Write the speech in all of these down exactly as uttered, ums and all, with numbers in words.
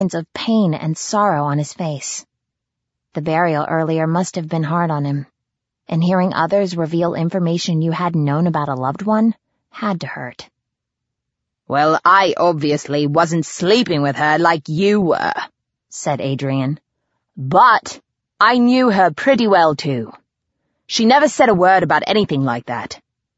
signs of pain and sorrow on his face. The burial earlier must have been hard on him, and hearing others reveal information you hadn't known about a loved one had to hurt. "Well, I obviously wasn't sleeping with her like you were," said Adrian. "But I knew her pretty well, too. She never said a word about anything like that."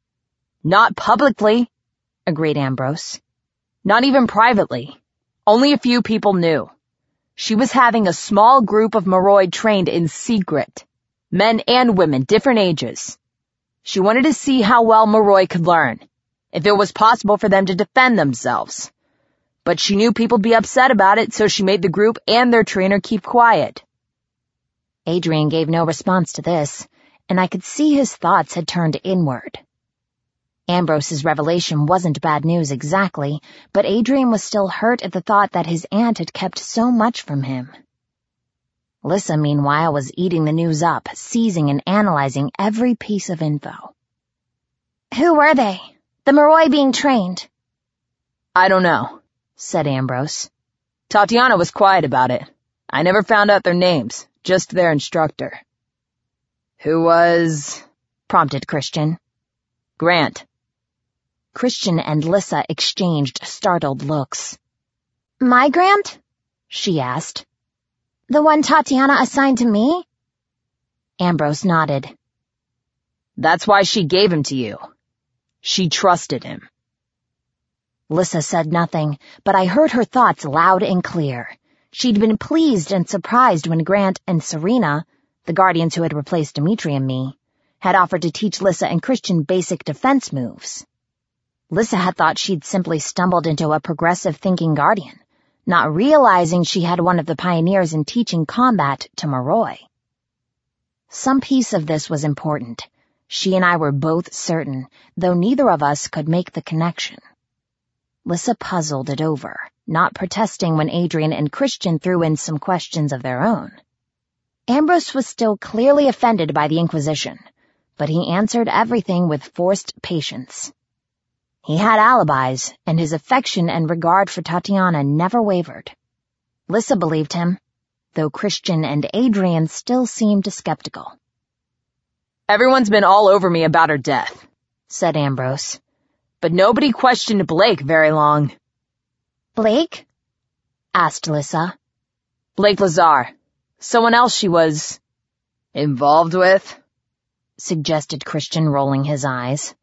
"Not publicly," agreed Ambrose. "Not even privately. Only a few people knew. She was having a small group of Moroi trained in secret. Men and women, different ages. She wanted to see how well Moroi could learn, if it was possible for them to defend themselves. But she knew people'd be upset about it, so she made the group and their trainer keep quiet." Adrian gave no response to this, and I could see his thoughts had turned inward. Ambrose's revelation wasn't bad news exactly, but Adrian was still hurt at the thought that his aunt had kept so much from him. Lissa, meanwhile, was eating the news up, seizing and analyzing every piece of info. "Who were they? The Moroi being trained?" "I don't know," said Ambrose. "Tatiana was quiet about it. I never found out their names, just their instructor." "Who was?" prompted Christian. "Grant." Christian and Lissa exchanged startled looks. "My Grant?" she asked. "The one Tatiana assigned to me?" Ambrose nodded. "That's why she gave him to you. She trusted him." Lissa said nothing, but I heard her thoughts loud and clear. She'd been pleased and surprised when Grant and Serena, the guardians who had replaced Dimitri and me, had offered to teach Lissa and Christian basic defense moves. Lissa had thought she'd simply stumbled into a progressive-thinking guardian, not realizing she had one of the pioneers in teaching combat to Moroi. Some piece of this was important. She and I were both certain, though neither of us could make the connection. Lissa puzzled it over, not protesting when Adrian and Christian threw in some questions of their own. Ambrose was still clearly offended by the Inquisition, but he answered everything with forced patience. He had alibis, and his affection and regard for Tatiana never wavered. Lissa believed him, though Christian and Adrian still seemed skeptical. "Everyone's been all over me about her death," said Ambrose. "But nobody questioned Blake very long." "Blake?" asked Lissa. "Blake Lazar. Someone else she was involved with," suggested Christian, rolling his eyes.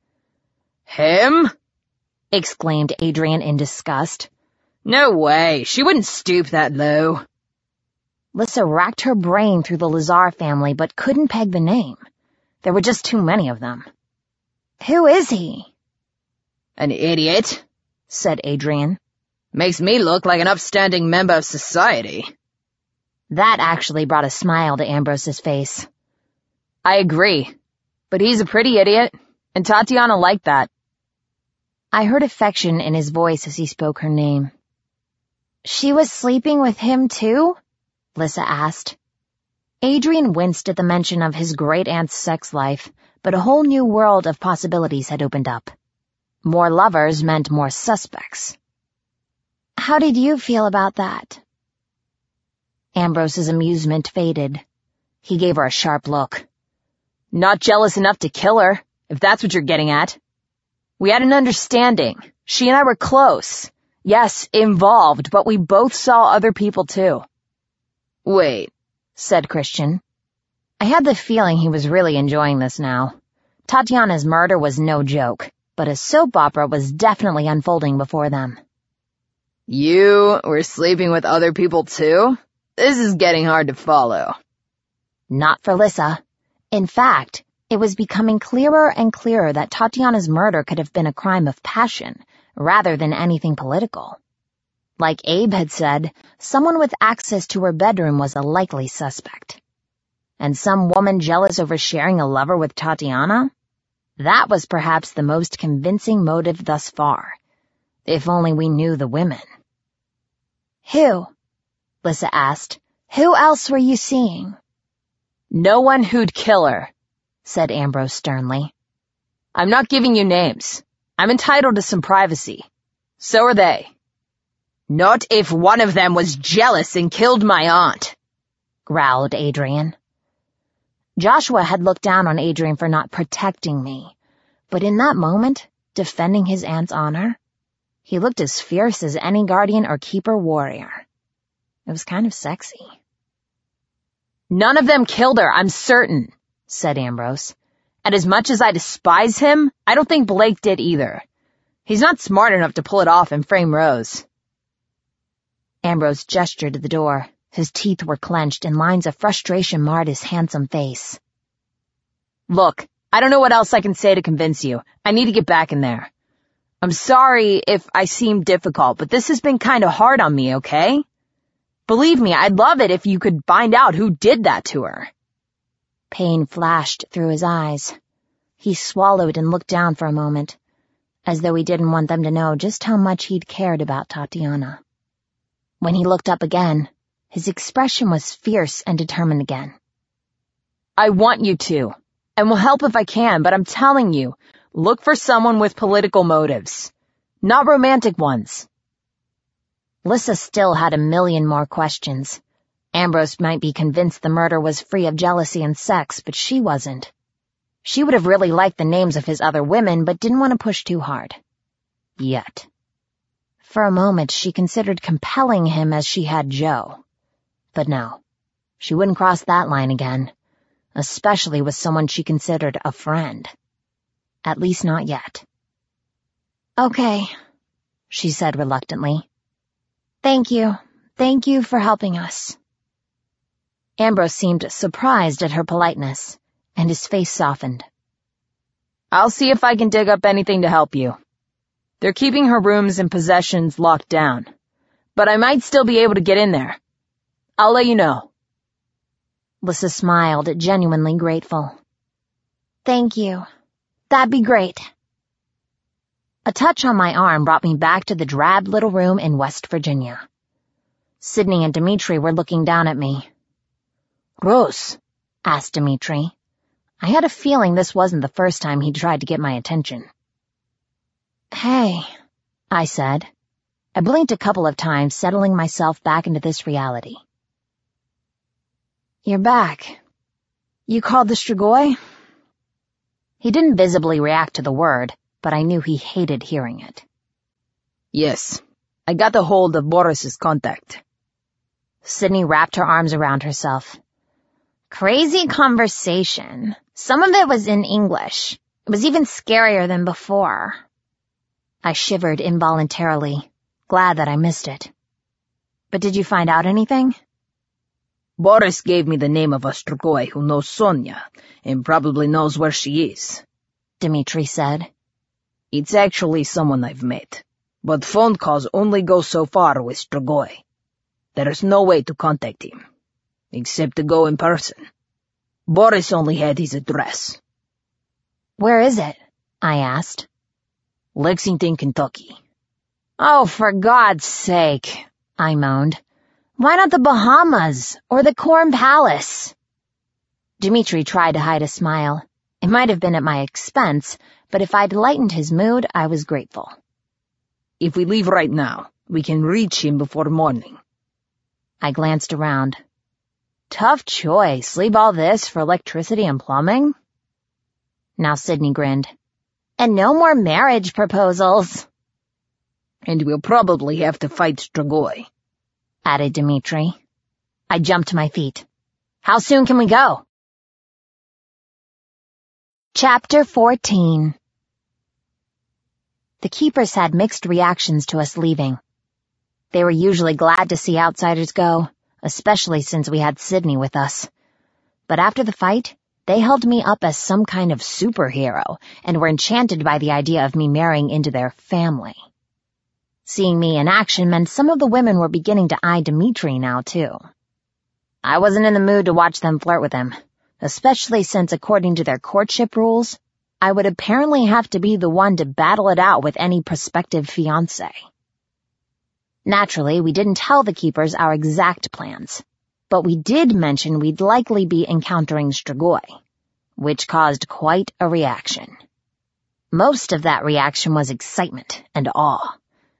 "Him?" exclaimed Adrian in disgust. "No way. She wouldn't stoop that low." Lissa racked her brain through the Lazar family but couldn't peg the name. There were just too many of them. "Who is he?" "An idiot," said Adrian. "Makes me look like an upstanding member of society." That actually brought a smile to Ambrose's face. "I agree. But he's a pretty idiot, and Tatiana liked that." I heard affection in his voice as he spoke her name. "She was sleeping with him too?" Lissa asked. Adrian winced at the mention of his great-aunt's sex life, but a whole new world of possibilities had opened up. More lovers meant more suspects. "How did you feel about that?" Ambrose's amusement faded. He gave her a sharp look. "Not jealous enough to kill her, if that's what you're getting at. We had an understanding. She and I were close. Yes, involved, but we both saw other people too." "Wait," said Christian. I had the feeling he was really enjoying this now. Tatiana's murder was no joke, but a soap opera was definitely unfolding before them. "You were sleeping with other people too? This is getting hard to follow." Not for Lissa. In fact, it was becoming clearer and clearer that Tatiana's murder could have been a crime of passion, rather than anything political. Like Abe had said, someone with access to her bedroom was a likely suspect. And some woman jealous over sharing a lover with Tatiana? That was perhaps the most convincing motive thus far. If only we knew the women. "Who?" Lissa asked. "Who else were you seeing?" "No one who'd kill her," said Ambrose sternly. "I'm not giving you names. I'm entitled to some privacy. So are they." Not if one of them was jealous and killed my aunt, growled Adrian. Joshua had looked down on Adrian for not protecting me, but in that moment, defending his aunt's honor, he looked as fierce as any guardian or keeper warrior. It was kind of sexy. None of them killed her, I'm certain, said Ambrose. And as much as I despise him, I don't think Blake did either. He's not smart enough to pull it off and frame Rose. Ambrose gestured to the door. His teeth were clenched and lines of frustration marred his handsome face. Look, I don't know what else I can say to convince you. I need to get back in there. I'm sorry if I seem difficult, but this has been kind of hard on me, okay? Believe me, I'd love it if you could find out who did that to her. Pain flashed through his eyes. He swallowed and looked down for a moment, as though he didn't want them to know just how much he'd cared about Tatiana. When he looked up again, his expression was fierce and determined again. I want you to, and will help if I can, but I'm telling you, look for someone with political motives, not romantic ones. Lissa still had a million more questions. Ambrose might be convinced the murder was free of jealousy and sex, but she wasn't. She would have really liked the names of his other women, but didn't want to push too hard. Yet. For a moment, she considered compelling him as she had Joe. But no, she wouldn't cross that line again, especially with someone she considered a friend. At least not yet. Okay, she said reluctantly. Thank you. Thank you for helping us. Ambrose seemed surprised at her politeness, and his face softened. I'll see if I can dig up anything to help you. They're keeping her rooms and possessions locked down, but I might still be able to get in there. I'll let you know. Lissa smiled, genuinely grateful. Thank you. That'd be great. A touch on my arm brought me back to the drab little room in West Virginia. Sydney and Dimitri were looking down at me. Rose, asked Dimitri. I had a feeling this wasn't the first time he'd tried to get my attention. Hey, I said. I blinked a couple of times, settling myself back into this reality. You're back. You called the Strigoi? He didn't visibly react to the word, but I knew he hated hearing it. Yes, I got a hold of Boris's contact. Sydney wrapped her arms around herself. Crazy conversation. Some of it was in English. It was even scarier than before. I shivered involuntarily, glad that I missed it. But did you find out anything? Boris gave me the name of a Strigoi who knows Sonia, and probably knows where she is, Dimitri said. It's actually someone I've met, but phone calls only go so far with Strigoi. There's no way to contact him, except to go in person. Boris only had his address. Where is it? I asked. Lexington, Kentucky. Oh, for God's sake, I moaned. Why not the Bahamas or the Corn Palace? Dimitri tried to hide a smile. It might have been at my expense, but if I'd lightened his mood, I was grateful. If we leave right now, we can reach him before morning. I glanced around. Tough choice. Leave all this for electricity and plumbing? Now Sydney grinned. And no more marriage proposals. And we'll probably have to fight Strigoi, added Dimitri. I jumped to my feet. How soon can we go? Chapter fourteen. The keepers had mixed reactions to us leaving. They were usually glad to see outsiders go, especially since we had Sydney with us. But after the fight, they held me up as some kind of superhero and were enchanted by the idea of me marrying into their family. Seeing me in action meant some of the women were beginning to eye Dimitri now, too. I wasn't in the mood to watch them flirt with him, especially since, according to their courtship rules, I would apparently have to be the one to battle it out with any prospective fiancé. Naturally, we didn't tell the keepers our exact plans, but we did mention we'd likely be encountering Strigoi, which caused quite a reaction. Most of that reaction was excitement and awe,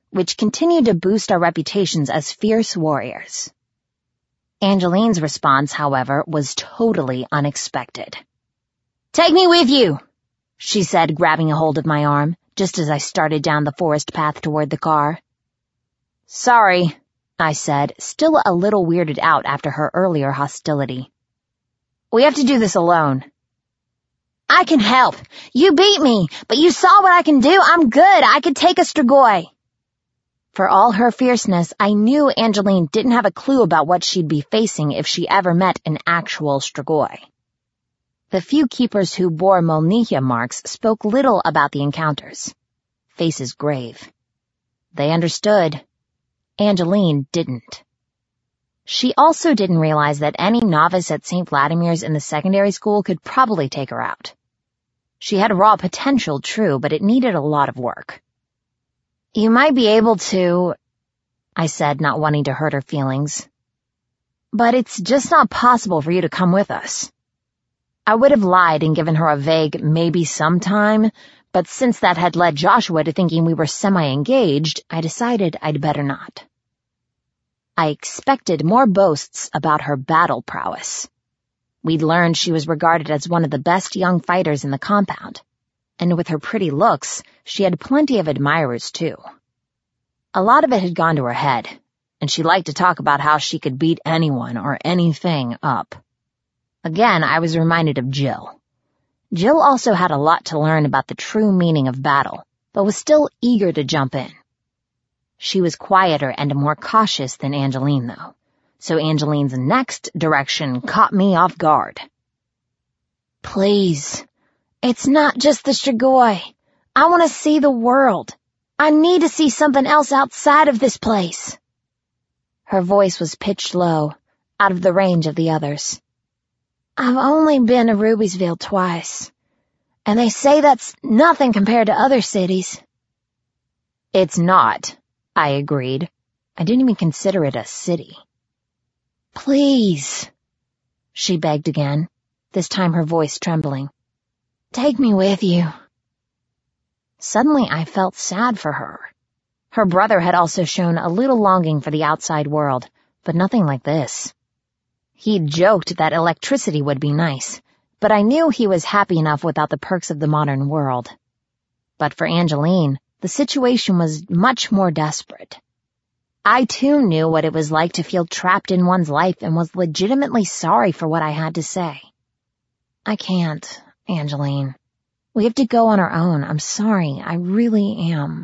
which continued to boost our reputations as fierce warriors. Angeline's response, however, was totally unexpected. "Take me with you," she said, grabbing a hold of my arm, just as I started down the forest path toward the car. "Sorry," I said, still a little weirded out after her earlier hostility. "We have to do this alone." "I can help. You beat me, but you saw what I can do. I'm good. I could take a Strigoi." For all her fierceness, I knew Angeline didn't have a clue about what she'd be facing if she ever met an actual Strigoi. The few keepers who bore Molniya marks spoke little about the encounters. Faces grave. They understood. Angeline didn't. She also didn't realize that any novice at Saint Vladimir's in the secondary school could probably take her out. She had raw potential, true, but it needed a lot of work. "You might be able to," I said, not wanting to hurt her feelings. "But it's just not possible for you to come with us." I would have lied and given her a vague maybe sometime, but since that had led Joshua to thinking we were semi-engaged, I decided I'd better not. I expected more boasts about her battle prowess. We'd learned she was regarded as one of the best young fighters in the compound, and with her pretty looks, she had plenty of admirers too. A lot of it had gone to her head, and she liked to talk about how she could beat anyone or anything up. Again, I was reminded of Jill. Jill also had a lot to learn about the true meaning of battle, but was still eager to jump in. She was quieter and more cautious than Angeline, though, so Angeline's next direction caught me off guard. "Please, it's not just the Strigoi. I want to see the world. I need to see something else outside of this place." Her voice was pitched low, out of the range of the others. "I've only been to Rubiesville twice, and they say that's nothing compared to other cities." "It's not," I agreed. I didn't even consider it a city. "Please," she begged again, this time her voice trembling. "Take me with you." Suddenly I felt sad for her. Her brother had also shown a little longing for the outside world, but nothing like this. He'd joked that electricity would be nice, but I knew he was happy enough without the perks of the modern world. But for Angeline, the situation was much more desperate. I too knew what it was like to feel trapped in one's life and was legitimately sorry for what I had to say. "I can't, Angeline. We have to go on our own. I'm sorry. I really am."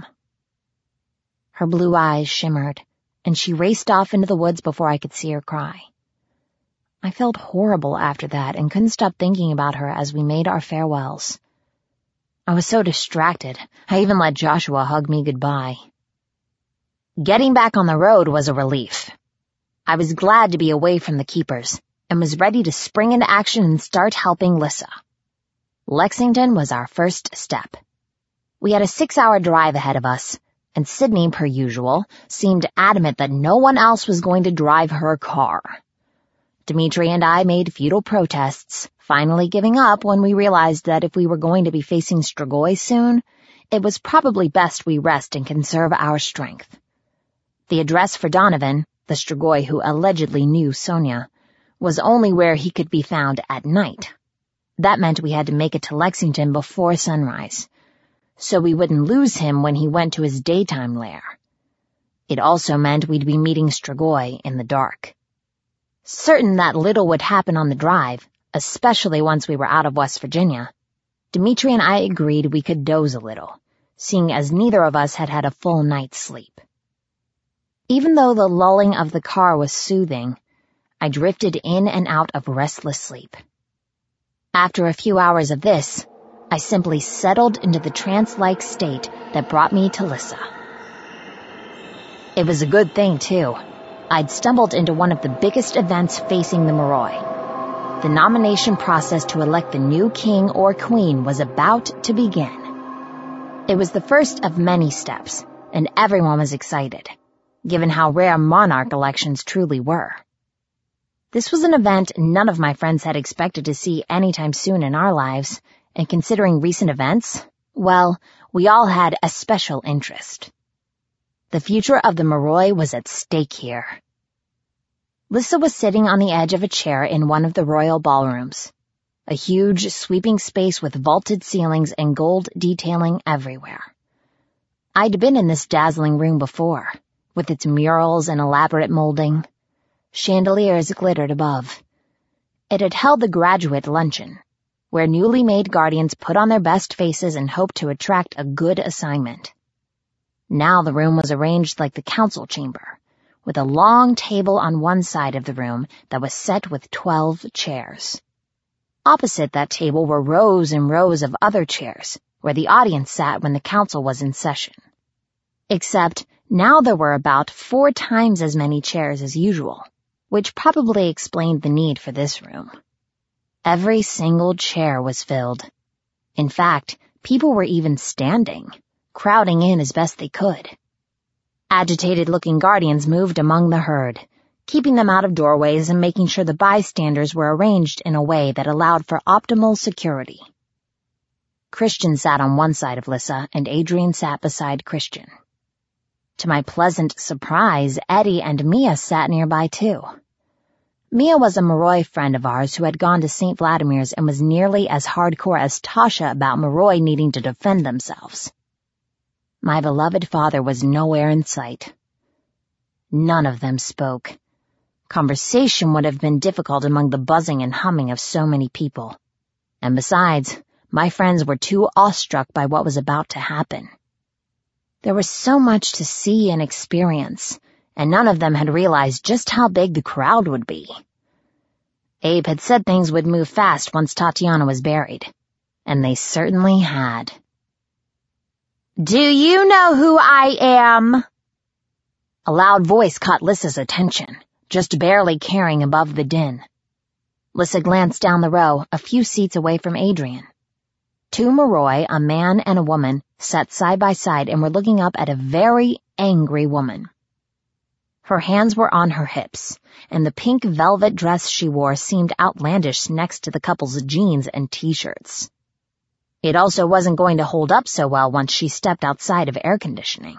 Her blue eyes shimmered, and she raced off into the woods before I could see her cry. I felt horrible after that and couldn't stop thinking about her as we made our farewells. I was so distracted, I even let Joshua hug me goodbye. Getting back on the road was a relief. I was glad to be away from the keepers and was ready to spring into action and start helping Lissa. Lexington was our first step. We had a six-hour drive ahead of us, and Sydney, per usual, seemed adamant that no one else was going to drive her car. Dimitri and I made futile protests, finally giving up when we realized that if we were going to be facing Strigoi soon, it was probably best we rest and conserve our strength. The address for Donovan, the Strigoi who allegedly knew Sonia, was only where he could be found at night. That meant we had to make it to Lexington before sunrise, so we wouldn't lose him when he went to his daytime lair. It also meant we'd be meeting Strigoi in the dark. Certain that little would happen on the drive, especially once we were out of West Virginia, Dimitri and I agreed we could doze a little, seeing as neither of us had had a full night's sleep. Even though the lulling of the car was soothing, I drifted in and out of restless sleep. After a few hours of this, I simply settled into the trance-like state that brought me to Lissa. It was a good thing, too. I'd stumbled into one of the biggest events facing the Moroi. The nomination process to elect the new king or queen was about to begin. It was the first of many steps, and everyone was excited, given how rare monarch elections truly were. This was an event none of my friends had expected to see anytime soon in our lives, and considering recent events, well, we all had a special interest. The future of the Moroi was at stake here. Lissa was sitting on the edge of a chair in one of the royal ballrooms, a huge, sweeping space with vaulted ceilings and gold detailing everywhere. I'd been in this dazzling room before, with its murals and elaborate molding. Chandeliers glittered above. It had held the graduate luncheon, where newly made guardians put on their best faces and hoped to attract a good assignment. Now the room was arranged like the council chamber, with a long table on one side of the room that was set with twelve chairs. Opposite that table were rows and rows of other chairs, where the audience sat when the council was in session. Except now there were about four times as many chairs as usual, which probably explained the need for this room. Every single chair was filled. In fact, people were even standing, crowding in as best they could. Agitated-looking guardians moved among the herd, keeping them out of doorways and making sure the bystanders were arranged in a way that allowed for optimal security. Christian sat on one side of Lissa, and Adrian sat beside Christian. To my pleasant surprise, Eddie and Mia sat nearby too. Mia was a Moroi friend of ours who had gone to Saint Vladimir's and was nearly as hardcore as Tasha about Moroi needing to defend themselves. My beloved father was nowhere in sight. None of them spoke. Conversation would have been difficult among the buzzing and humming of so many people. And besides, my friends were too awestruck by what was about to happen. There was so much to see and experience, and none of them had realized just how big the crowd would be. Abe had said things would move fast once Tatiana was buried, and they certainly had. "Do you know who I am?" A loud voice caught Lissa's attention, just barely carrying above the din. Lissa glanced down the row, a few seats away from Adrian. Two Moroi, a man and a woman, sat side by side and were looking up at a very angry woman. Her hands were on her hips, and the pink velvet dress she wore seemed outlandish next to the couple's jeans and t-shirts. It also wasn't going to hold up so well once she stepped outside of air conditioning.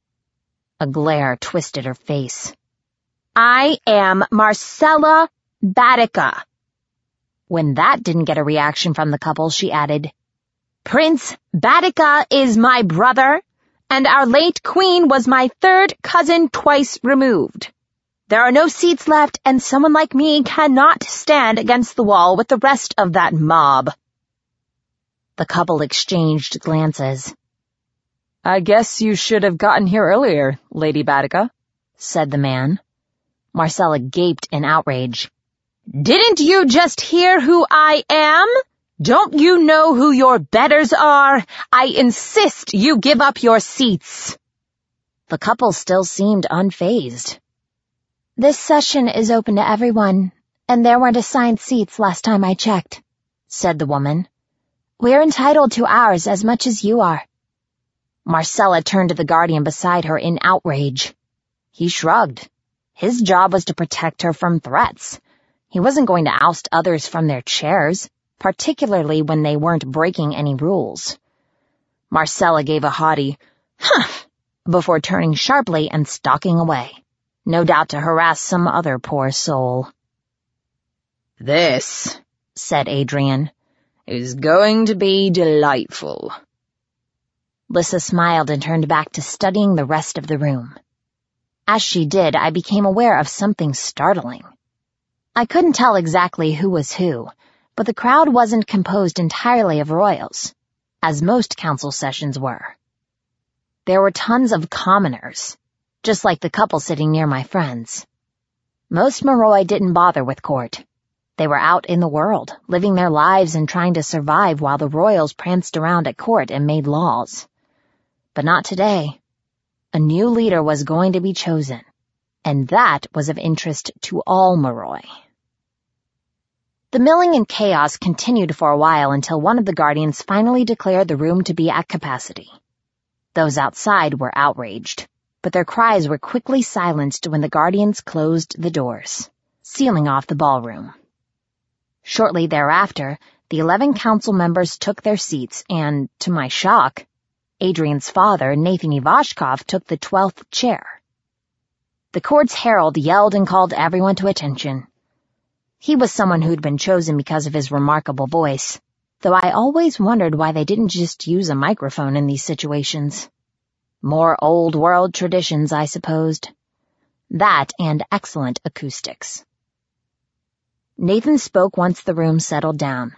A glare twisted her face. "I am Marcella Batica." When that didn't get a reaction from the couple, she added, "Prince Batica is my brother, and our late queen was my third cousin twice removed. There are no seats left, and someone like me cannot stand against the wall with the rest of that mob." The couple exchanged glances. "I guess you should have gotten here earlier, Lady Batica," said the man. Marcella gaped in outrage. "Didn't you just hear who I am? Don't you know who your betters are? I insist you give up your seats." The couple still seemed unfazed. "This session is open to everyone, and there weren't assigned seats last time I checked," said the woman. "We're entitled to ours as much as you are." Marcella turned to the guardian beside her in outrage. He shrugged. His job was to protect her from threats. He wasn't going to oust others from their chairs, particularly when they weren't breaking any rules. Marcella gave a haughty, "Huh," before turning sharply and stalking away, no doubt to harass some other poor soul. "This," said Adrian, "is going to be delightful." Lissa smiled and turned back to studying the rest of the room. As she did, I became aware of something startling. I couldn't tell exactly who was who, but the crowd wasn't composed entirely of royals, as most council sessions were. There were tons of commoners, just like the couple sitting near my friends. Most Moroi didn't bother with court. They were out in the world, living their lives and trying to survive while the royals pranced around at court and made laws. But not today. A new leader was going to be chosen, and that was of interest to all Moroi. The milling and chaos continued for a while until one of the guardians finally declared the room to be at capacity. Those outside were outraged, but their cries were quickly silenced when the guardians closed the doors, sealing off the ballroom. Shortly thereafter, the eleven council members took their seats and, to my shock, Adrian's father, Nathan Ivashkov, took the twelfth chair. The court's herald yelled and called everyone to attention. He was someone who'd been chosen because of his remarkable voice, though I always wondered why they didn't just use a microphone in these situations. More old-world traditions, I supposed. That and excellent acoustics. Nathan spoke once the room settled down.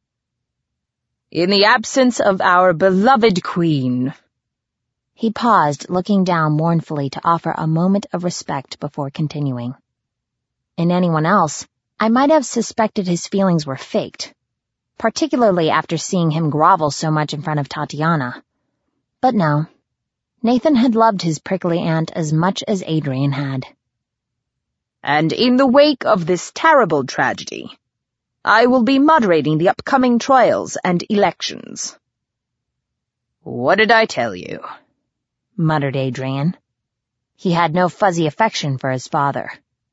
In the absence of our beloved queen. He paused, looking down mournfully to offer a moment of respect before continuing. In anyone else, I might have suspected his feelings were faked, particularly after seeing him grovel so much in front of Tatiana. But no, Nathan had loved his prickly aunt as much as Adrian had. And in the wake of this terrible tragedy, I will be moderating the upcoming trials and elections. What did I tell you? Muttered Adrian. He had no fuzzy affection for his father.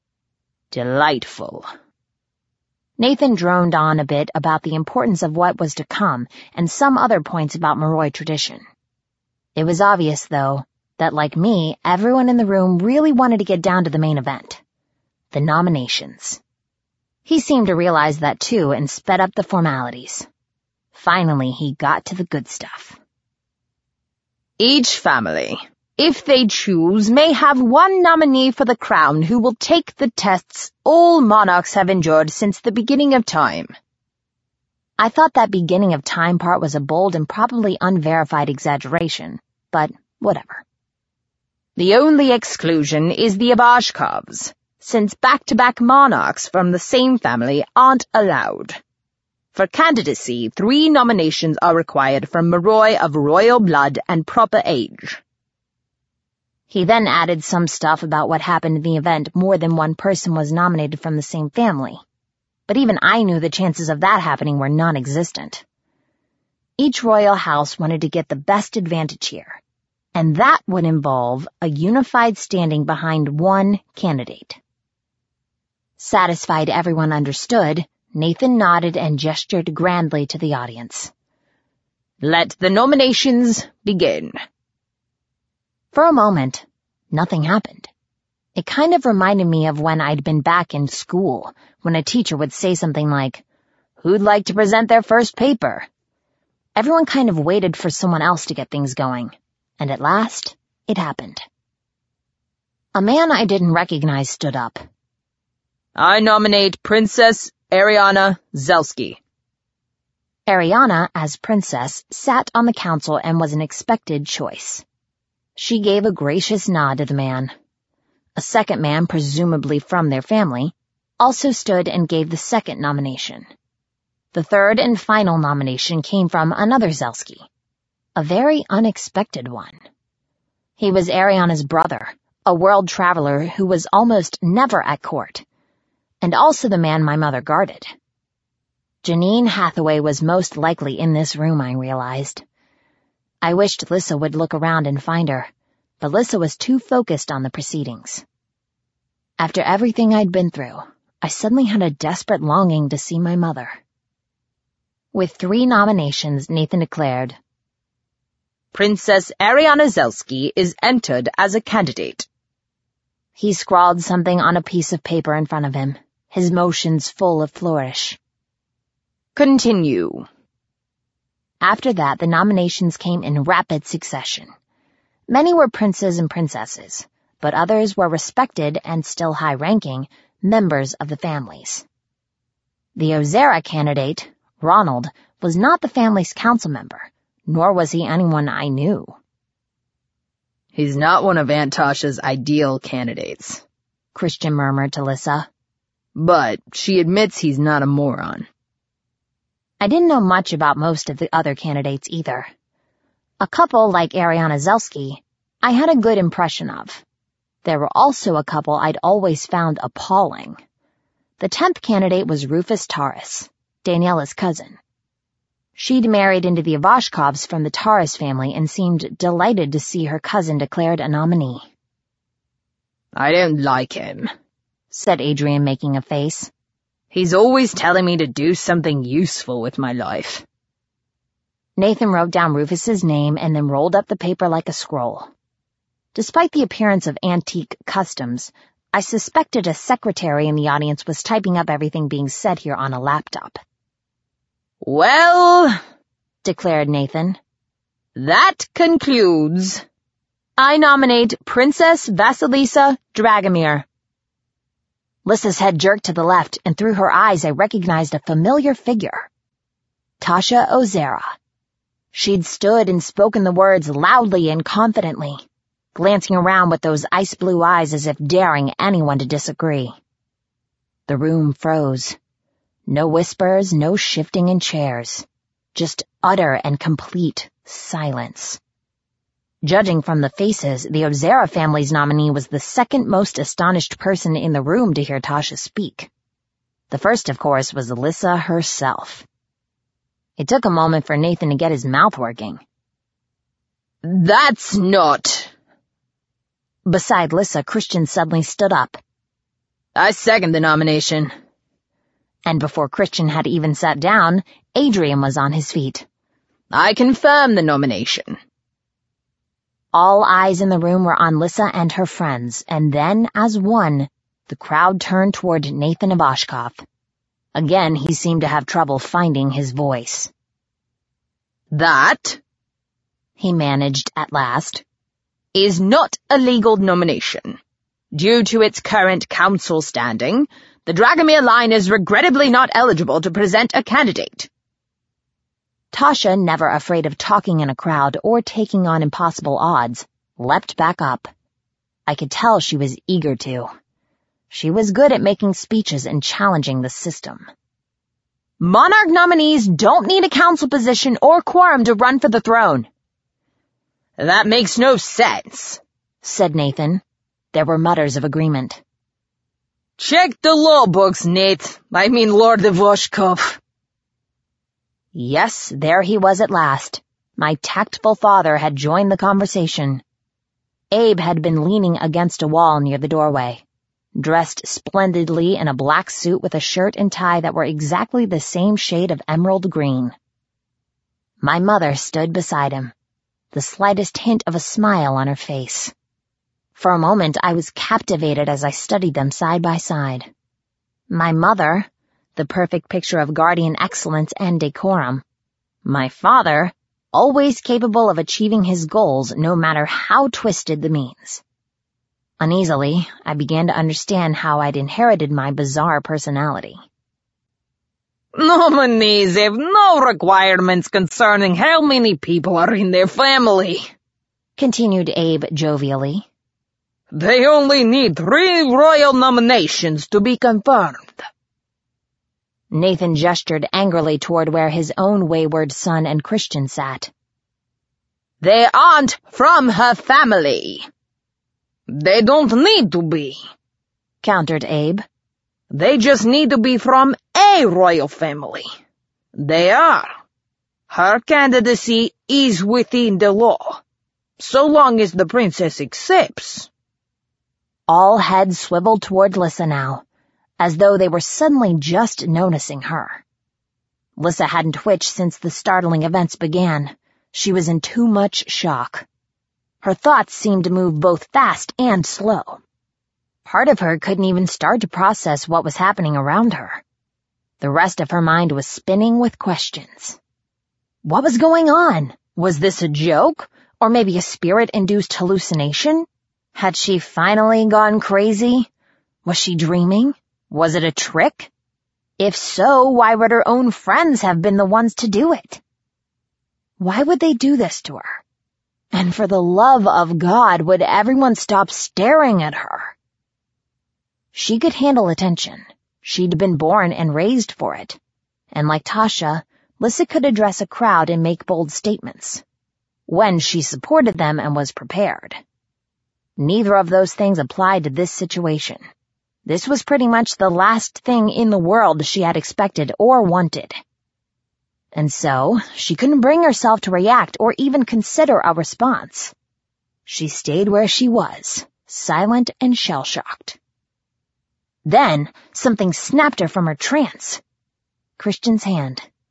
Delightful. Nathan droned on a bit about the importance of what was to come and some other points about Moroi tradition. It was obvious, though, that like me, everyone in the room really wanted to get down to the main event. The nominations. He seemed to realize that too and sped up the formalities. Finally, he got to the good stuff. Each family, if they choose, may have one nominee for the crown who will take the tests all monarchs have endured since the beginning of time. I thought that beginning of time part was a bold and probably unverified exaggeration, but whatever. The only exclusion is the Ivashkovs, since back-to-back monarchs from the same family aren't allowed. For candidacy, three nominations are required from Moroi of royal blood and proper age. He then added some stuff about what happened in the event more than one person was nominated from the same family. But even I knew the chances of that happening were non-existent. Each royal house wanted to get the best advantage here, and that would involve a unified standing behind one candidate. Satisfied everyone understood, Nathan nodded and gestured grandly to the audience. Let the nominations begin. For a moment, nothing happened. It kind of reminded me of when I'd been back in school, when a teacher would say something like, "Who'd like to present their first paper?" Everyone kind of waited for someone else to get things going, and at last, it happened. A man I didn't recognize stood up. I nominate Princess Ariana Zelsky. Ariana, as princess, sat on the council and was an expected choice. She gave a gracious nod to the man. A second man, presumably from their family, also stood and gave the second nomination. The third and final nomination came from another Zelsky, a very unexpected one. He was Ariana's brother, a world traveler who was almost never at court, and also the man my mother guarded. Janine Hathaway was most likely in this room, I realized. I wished Lissa would look around and find her, but Lissa was too focused on the proceedings. After everything I'd been through, I suddenly had a desperate longing to see my mother. With three nominations, Nathan declared, Princess Ariana Zelsky is entered as a candidate. He scrawled something on a piece of paper in front of him, his motions full of flourish. Continue. After that, the nominations came in rapid succession. Many were princes and princesses, but others were respected and still high-ranking members of the families. The Ozera candidate, Ronald, was not the family's council member, nor was he anyone I knew. He's not one of Aunt Tasha's ideal candidates, Christian murmured to Lissa. But she admits he's not a moron. I didn't know much about most of the other candidates either. A couple like Ariana Zelsky, I had a good impression of. There were also a couple I'd always found appalling. The tenth candidate was Rufus Taurus, Daniela's cousin. She'd married into the Ivashkovs from the Taurus family and seemed delighted to see her cousin declared a nominee. I don't like him, said Adrian, making a face. He's always telling me to do something useful with my life. Nathan wrote down Rufus's name and then rolled up the paper like a scroll. Despite the appearance of antique customs, I suspected a secretary in the audience was typing up everything being said here on a laptop. "Well," declared Nathan, "that concludes. I nominate Princess Vasilisa Dragomir." Lissa's head jerked to the left, and through her eyes I recognized a familiar figure. Tasha Ozera. She'd stood and spoken the words loudly and confidently, glancing around with those ice-blue eyes as if daring anyone to disagree. The room froze. No whispers, no shifting in chairs. Just utter and complete silence. Judging from the faces, the Ozera family's nominee was the second most astonished person in the room to hear Tasha speak. The first, of course, was Lissa herself. It took a moment for Nathan to get his mouth working. "That's not..." Beside Lissa, Christian suddenly stood up. "I second the nomination." And before Christian had even sat down, Adrian was on his feet. "I confirm the nomination." All eyes in the room were on Lissa and her friends, and then, as one, the crowd turned toward Nathan Abashkov. Again, he seemed to have trouble finding his voice. "That," he managed at last, "is not a legal nomination. Due to its current council standing, the Dragomir line is regrettably not eligible to present a candidate." Tasha, never afraid of talking in a crowd or taking on impossible odds, leapt back up. I could tell she was eager to. She was good at making speeches and challenging the system. "Monarch nominees don't need a council position or quorum to run for the throne." "That makes no sense," said Nathan. There were mutters of agreement. "Check the law books, Nate. I mean Lord Abashkov." Yes, there he was at last. My tactful father had joined the conversation. Abe had been leaning against a wall near the doorway, dressed splendidly in a black suit with a shirt and tie that were exactly the same shade of emerald green. My mother stood beside him, the slightest hint of a smile on her face. For a moment I was captivated as I studied them side by side. My mother, the perfect picture of guardian excellence and decorum. My father, always capable of achieving his goals no matter how twisted the means. Uneasily, I began to understand how I'd inherited my bizarre personality. "Nominees have no requirements concerning how many people are in their family," continued Abe jovially. "They only need three royal nominations to be confirmed." Nathan gestured angrily toward where his own wayward son and Christian sat. "They aren't from her family." "They don't need to be," countered Abe. "They just need to be from a royal family. They are. Her candidacy is within the law, so long as the princess accepts." All heads swiveled toward Lissa now, as though they were suddenly just noticing her. Lissa hadn't twitched since the startling events began. She was in too much shock. Her thoughts seemed to move both fast and slow. Part of her couldn't even start to process what was happening around her. The rest of her mind was spinning with questions. What was going on? Was this a joke? Or maybe a spirit-induced hallucination? Had she finally gone crazy? Was she dreaming? Was it a trick? If so, why would her own friends have been the ones to do it? Why would they do this to her? And for the love of God, would everyone stop staring at her? She could handle attention. She'd been born and raised for it. And like Tasha, Lissa could address a crowd and make bold statements, when she supported them and was prepared. Neither of those things applied to this situation. This was pretty much the last thing in the world she had expected or wanted. And so, she couldn't bring herself to react or even consider a response. She stayed where she was, silent and shell-shocked. Then, something snapped her from her trance. Christian's hand.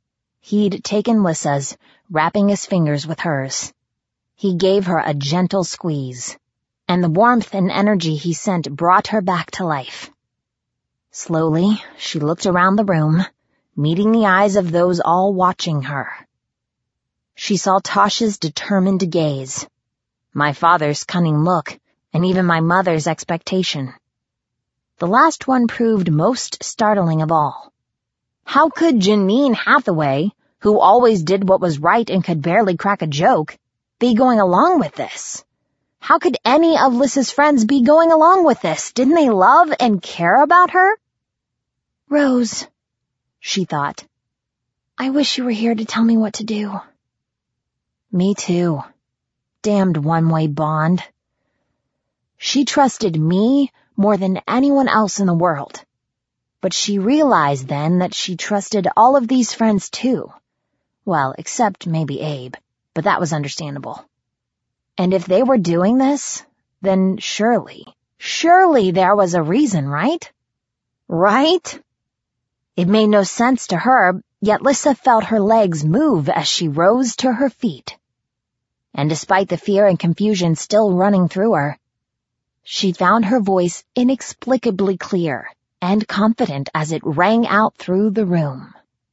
He'd taken Lissa's, wrapping his fingers with hers. He gave her a gentle squeeze, and the warmth and energy he sent brought her back to life. Slowly, she looked around the room, meeting the eyes of those all watching her. She saw Tasha's determined gaze, my father's cunning look, and even my mother's expectation. The last one proved most startling of all. How could Janine Hathaway, who always did what was right and could barely crack a joke, be going along with this? How could any of Lissa's friends be going along with this? Didn't they love and care about her? Rose, she thought, I wish you were here to tell me what to do. Me too. Damned one-way bond. She trusted me more than anyone else in the world. But she realized then that she trusted all of these friends too. Well, except maybe Abe, but that was understandable. And if they were doing this, then surely, surely there was a reason, right? Right? It made no sense to her, yet Lissa felt her legs move as she rose to her feet. And despite the fear and confusion still running through her, she found her voice inexplicably clear and confident as it rang out through the room.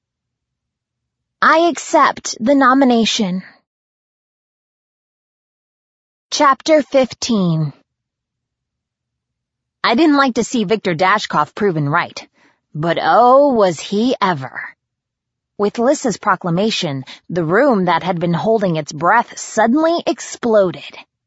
I accept the nomination. Chapter fifteen. I didn't like to see Victor Dashkoff proven right, but oh, was he ever. With Lissa's proclamation, the room that had been holding its breath suddenly exploded.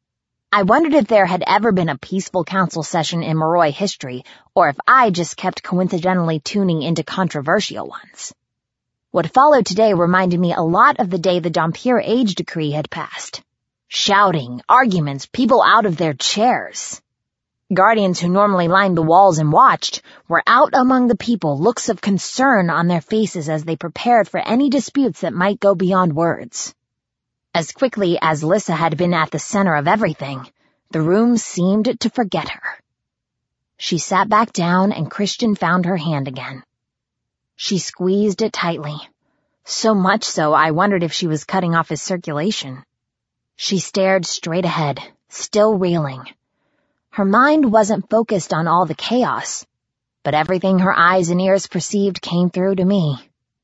I wondered if there had ever been a peaceful council session in Moroi history, or if I just kept coincidentally tuning into controversial ones. What followed today reminded me a lot of the day the Dhampir age decree had passed. Shouting, arguments, people out of their chairs. Guardians who normally lined the walls and watched were out among the people, looks of concern on their faces as they prepared for any disputes that might go beyond words. As quickly as Lissa had been at the center of everything, the room seemed to forget her. She sat back down and Christian found her hand again. She squeezed it tightly, so much so I wondered if she was cutting off his circulation. She stared straight ahead, still reeling. Her mind wasn't focused on all the chaos, but everything her eyes and ears perceived came through to me.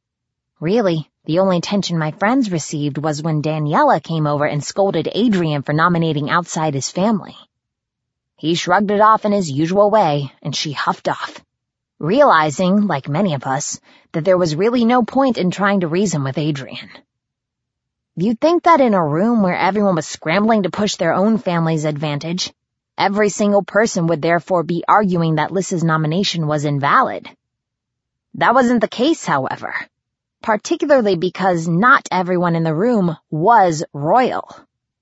Really, the only attention my friends received was when Daniela came over and scolded Adrian for nominating outside his family. He shrugged it off in his usual way, and she huffed off, realizing, like many of us, that there was really no point in trying to reason with Adrian. You'd think that in a room where everyone was scrambling to push their own family's advantage, every single person would therefore be arguing that Lissa's nomination was invalid. That wasn't the case, however, particularly because not everyone in the room was royal.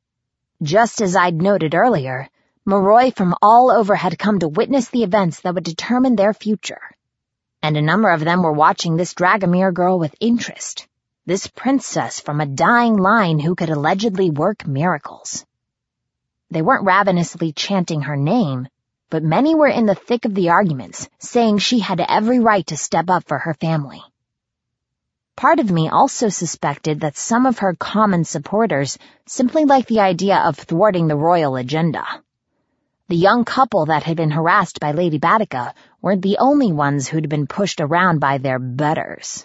Just as I'd noted earlier, Moroi from all over had come to witness the events that would determine their future, and a number of them were watching this Dragomir girl with interest, this princess from a dying line who could allegedly work miracles. They weren't ravenously chanting her name, but many were in the thick of the arguments, saying she had every right to step up for her family. Part of me also suspected that some of her common supporters simply liked the idea of thwarting the royal agenda. The young couple that had been harassed by Lady Batica weren't the only ones who'd been pushed around by their betters.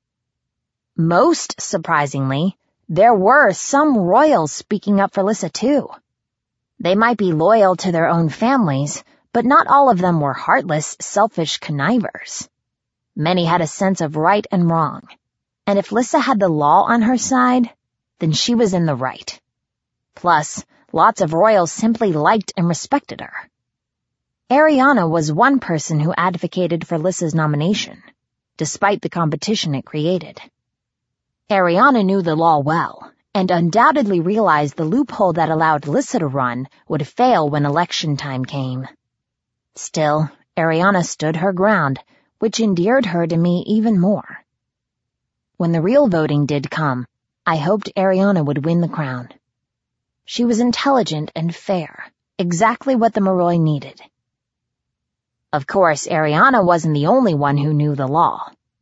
Most surprisingly, there were some royals speaking up for Lissa too. They might be loyal to their own families, but not all of them were heartless, selfish connivers. Many had a sense of right and wrong, and if Lissa had the law on her side, then she was in the right. Plus, lots of royals simply liked and respected her. Ariana was one person who advocated for Lissa's nomination, despite the competition it created. Ariana knew the law well, and undoubtedly realized the loophole that allowed Lissa to run would fail when election time came. Still, Ariana stood her ground, which endeared her to me even more. When the real voting did come, I hoped Ariana would win the crown. She was intelligent and fair, exactly what the Moroi needed. Of course, Ariana wasn't the only one who knew the law.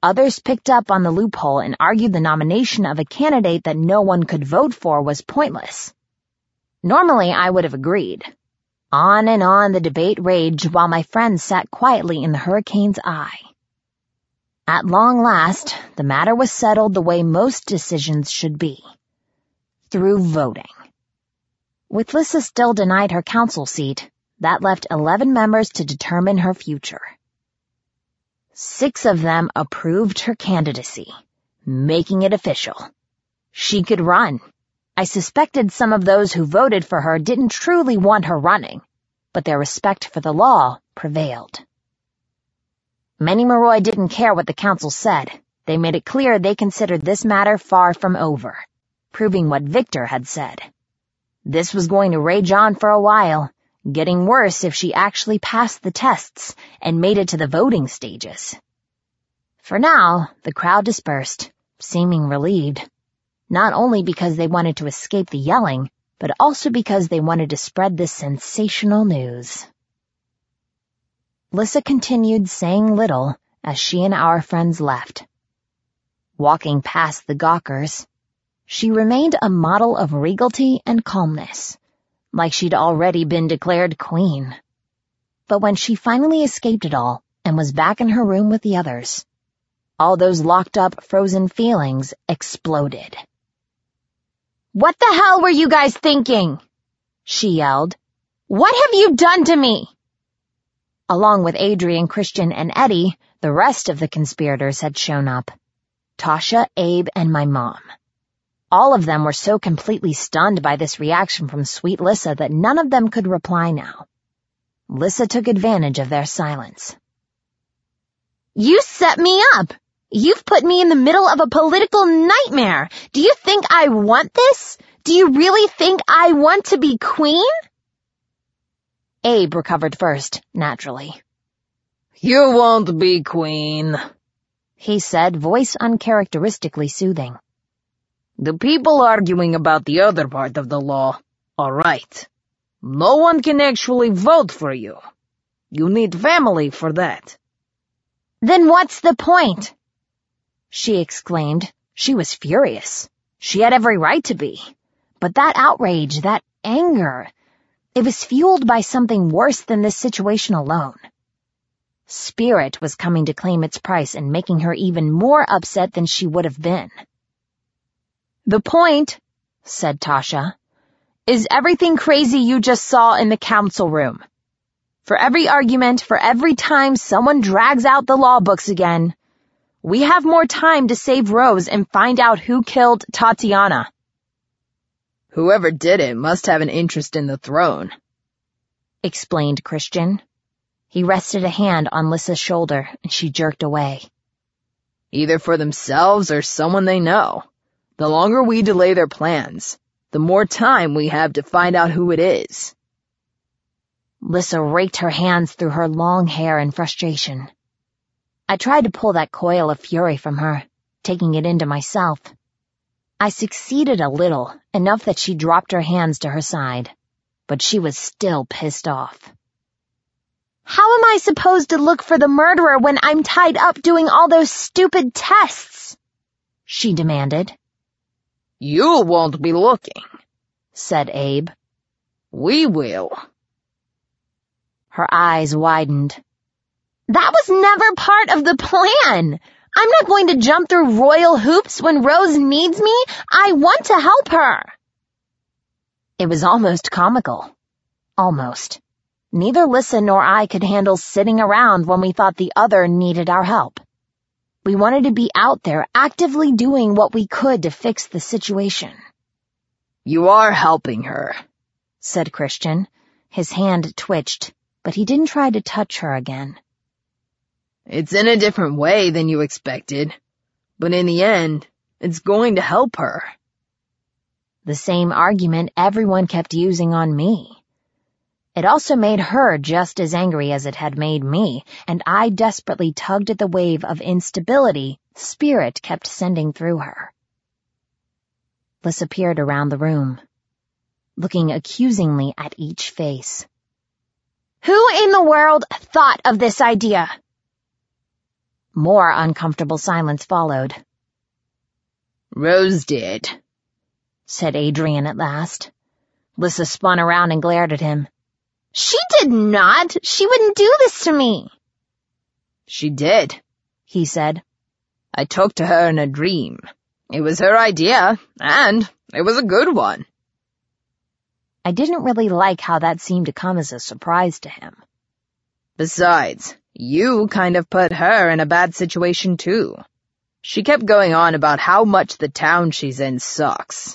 Others picked up on the loophole and argued the nomination of a candidate that no one could vote for was pointless. Normally, I would have agreed. On and on the debate raged while my friends sat quietly in the hurricane's eye. At long last, the matter was settled the way most decisions should be. Through voting. With Lissa still denied her council seat, that left eleven members to determine her future. Six of them approved her candidacy, making it official. She could run. I suspected some of those who voted for her didn't truly want her running, but their respect for the law prevailed. Manny Maroy didn't care what the council said. They made it clear they considered this matter far from over, proving what Victor had said. This was going to rage on for a while, getting worse if she actually passed the tests and made it to the voting stages. For now, the crowd dispersed, seeming relieved, not only because they wanted to escape the yelling, but also because they wanted to spread this sensational news. Lissa continued saying little as she and our friends left. Walking past the gawkers, she remained a model of regality and calmness, like she'd already been declared queen. But when she finally escaped it all and was back in her room with the others, all those locked-up, frozen feelings exploded. "What the hell were you guys thinking?" she yelled. "What have you done to me?" Along with Adrian, Christian, and Eddie, the rest of the conspirators had shown up. Tasha, Abe, and my mom. All of them were so completely stunned by this reaction from sweet Lissa that none of them could reply now. Lissa took advantage of their silence. "You set me up! You've put me in the middle of a political nightmare! Do you think I want this? Do you really think I want to be queen?" Abe recovered first, naturally. "You won't be queen," he said, voice uncharacteristically soothing. "The people arguing about the other part of the law are right. No one can actually vote for you. You need family for that." "Then what's the point?" she exclaimed. She was furious. She had every right to be. But that outrage, that anger, it was fueled by something worse than this situation alone. Spirit was coming to claim its price and making her even more upset than she would have been. "The point," said Tasha, "is everything crazy you just saw in the council room. For every argument, for every time someone drags out the law books again, we have more time to save Rose and find out who killed Tatiana." "Whoever did it must have an interest in the throne," explained Christian. He rested a hand on Lissa's shoulder, and she jerked away. "Either for themselves or someone they know. The longer we delay their plans, the more time we have to find out who it is." Lissa raked her hands through her long hair in frustration. I tried to pull that coil of fury from her, taking it into myself. I succeeded a little, enough that she dropped her hands to her side, but she was still pissed off. "How am I supposed to look for the murderer when I'm tied up doing all those stupid tests?" she demanded. "You won't be looking," said Abe. "We will." Her eyes widened. "That was never part of the plan. I'm not going to jump through royal hoops when Rose needs me. I want to help her." It was almost comical. Almost. Neither Lissa nor I could handle sitting around when we thought the other needed our help. We wanted to be out there, actively doing what we could to fix the situation. "You are helping her," said Christian. His hand twitched, but he didn't try to touch her again. "It's in a different way than you expected, but in the end, it's going to help her." The same argument everyone kept using on me. It also made her just as angry as it had made me, and I desperately tugged at the wave of instability Spirit kept sending through her. Lissa peered around the room, looking accusingly at each face. "Who in the world thought of this idea?" More uncomfortable silence followed. "Rose did," said Adrian at last. Lissa spun around and glared at him. "She did not! She wouldn't do this to me!" "She did," he said. "I talked to her in a dream. It was her idea, and it was a good one." I didn't really like how that seemed to come as a surprise to him. "Besides, you kind of put her in a bad situation too. She kept going on about how much the town she's in sucks."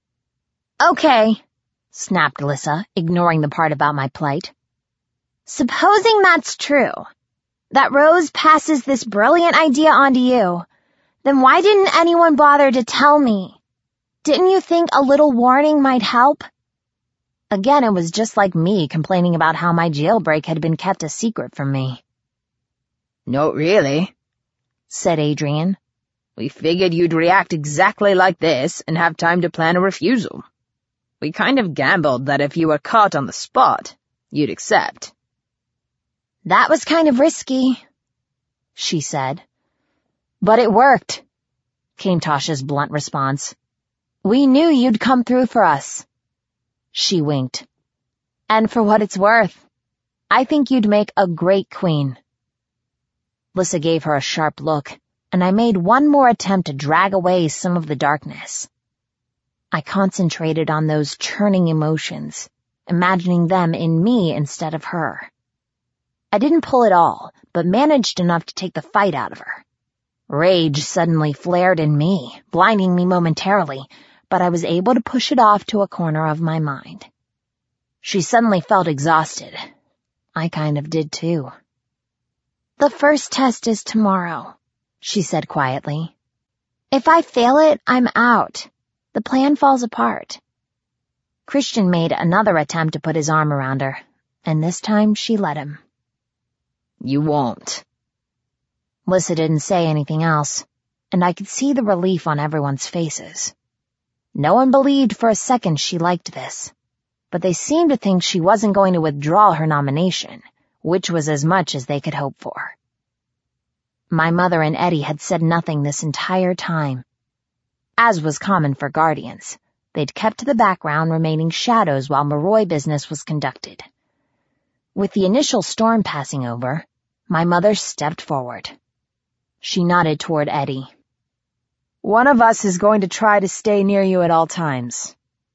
"Okay," snapped Lissa, ignoring the part about my plight. "Supposing that's true, that Rose passes this brilliant idea on to you, then why didn't anyone bother to tell me? Didn't you think a little warning might help?" Again, it was just like me complaining about how my jailbreak had been kept a secret from me. "Not really," said Adrian. "We figured you'd react exactly like this and have time to plan a refusal. We kind of gambled that if you were caught on the spot, you'd accept." "That was kind of risky," she said. "But it worked," came Tasha's blunt response. "We knew you'd come through for us." She winked. "And for what it's worth, I think you'd make a great queen." Lissa gave her a sharp look, and I made one more attempt to drag away some of the darkness. I concentrated on those churning emotions, imagining them in me instead of her. I didn't pull it all, but managed enough to take the fight out of her. Rage suddenly flared in me, blinding me momentarily, but I was able to push it off to a corner of my mind. She suddenly felt exhausted. I kind of did too. "The first test is tomorrow," she said quietly. "If I fail it, I'm out. The plan falls apart." Christian made another attempt to put his arm around her, and this time she let him. "You won't." Lissa didn't say anything else, and I could see the relief on everyone's faces. No one believed for a second she liked this, but they seemed to think she wasn't going to withdraw her nomination, which was as much as they could hope for. My mother and Eddie had said nothing this entire time. As was common for guardians, they'd kept to the background, remaining shadows while Maroi business was conducted. With the initial storm passing over, my mother stepped forward. She nodded toward Eddie. "One of us is going to try to stay near you at all times."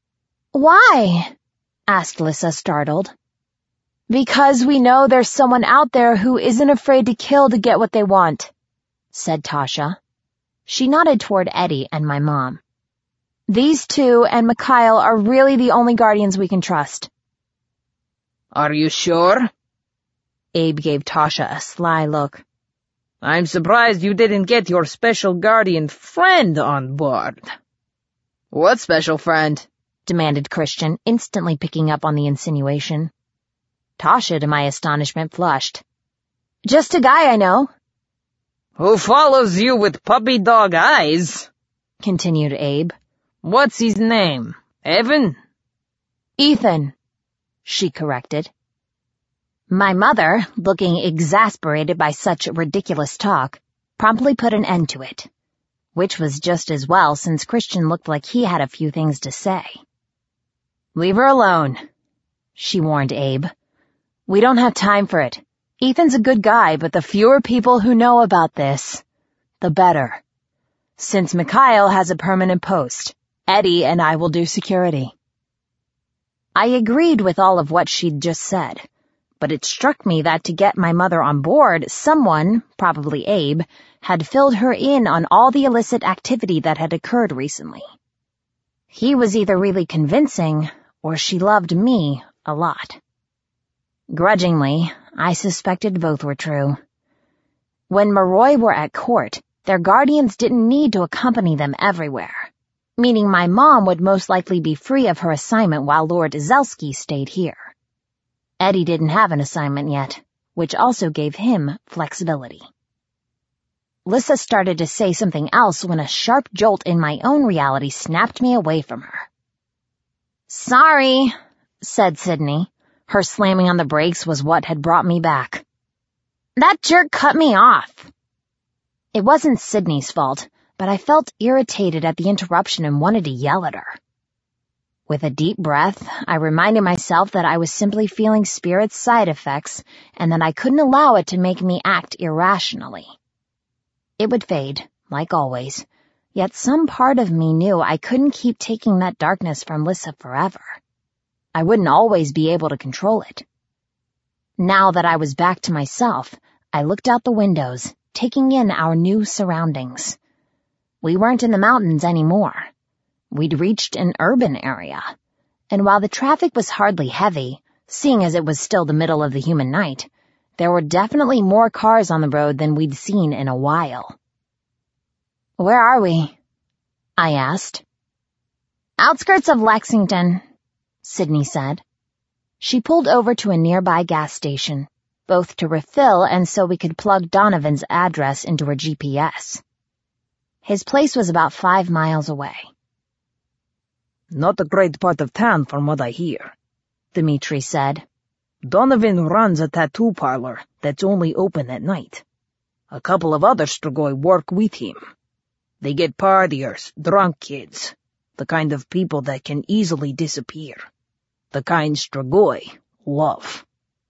"Why?" asked Lissa, startled. "Because we know there's someone out there who isn't afraid to kill to get what they want," said Tasha. She nodded toward Eddie and my mom. "These two and Mikhail are really the only guardians we can trust." "Are you sure?" Abe gave Tasha a sly look. "I'm surprised you didn't get your special guardian friend on board." "What special friend?" demanded Christian, instantly picking up on the insinuation. Tasha, to my astonishment, flushed. "Just a guy I know." "Who follows you with puppy dog eyes?" continued Abe. "What's his name? Evan?" "Ethan," she corrected. My mother, looking exasperated by such ridiculous talk, promptly put an end to it, which was just as well since Christian looked like he had a few things to say. "Leave her alone," she warned Abe. "We don't have time for it. Ethan's a good guy, but the fewer people who know about this, the better. Since Mikhail has a permanent post, Eddie and I will do security." I agreed with all of what she'd just said, but it struck me that to get my mother on board, someone, probably Abe, had filled her in on all the illicit activity that had occurred recently. He was either really convincing, or she loved me a lot. Grudgingly, I suspected both were true. When Maroi were at court, their guardians didn't need to accompany them everywhere, meaning my mom would most likely be free of her assignment while Lord Zelski stayed here. Eddie didn't have an assignment yet, which also gave him flexibility. Lissa started to say something else when a sharp jolt in my own reality snapped me away from her. "Sorry," said Sydney. Her slamming on the brakes was what had brought me back. "That jerk cut me off." It wasn't Sydney's fault, but I felt irritated at the interruption and wanted to yell at her. With a deep breath, I reminded myself that I was simply feeling Spirit's side effects and that I couldn't allow it to make me act irrationally. It would fade, like always, yet some part of me knew I couldn't keep taking that darkness from Lissa forever. I wouldn't always be able to control it. Now that I was back to myself, I looked out the windows, taking in our new surroundings. We weren't in the mountains anymore. We'd reached an urban area, and while the traffic was hardly heavy, seeing as it was still the middle of the human night, there were definitely more cars on the road than we'd seen in a while. "Where are we?" I asked. "Outskirts of Lexington," Sydney said. She pulled over to a nearby gas station, both to refill and so we could plug Donovan's address into her G P S. His place was about five miles away. "Not a great part of town from what I hear," Dimitri said. "Donovan runs a tattoo parlor that's only open at night. A couple of other Strigoi work with him. They get partiers, drunk kids, the kind of people that can easily disappear. The kind Strigoi love."